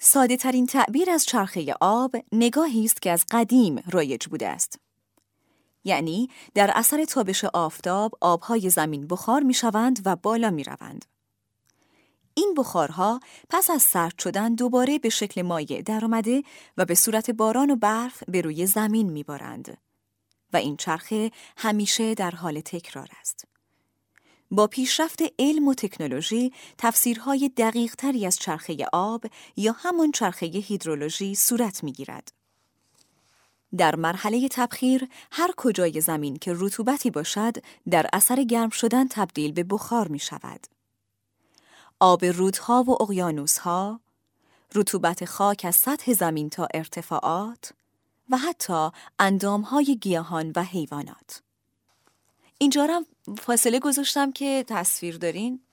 ساده ترین تعبیر از چرخه آب نگاهی است که از قدیم رایج بوده است. یعنی در اثر تابش آفتاب آبهای زمین بخار می شوند و بالا می روند. این بخارها پس از سرد شدن دوباره به شکل مایع در آمده و به صورت باران و برف به روی زمین می بارند و این چرخه همیشه در حال تکرار است. با پیشرفت علم و تکنولوژی تفسیرهای دقیق تری از چرخه آب یا همان چرخه هیدرولوژی صورت می گیرد. در مرحله تبخیر هر کجای زمین که رطوبتی باشد در اثر گرم شدن تبدیل به بخار می شود. آب رودها و اقیانوسها، رطوبت خاک از سطح زمین تا ارتفاعات و حتی اندامهای گیاهان و حیوانات. اینجا فاصله گذاشتم که تصویر دارین.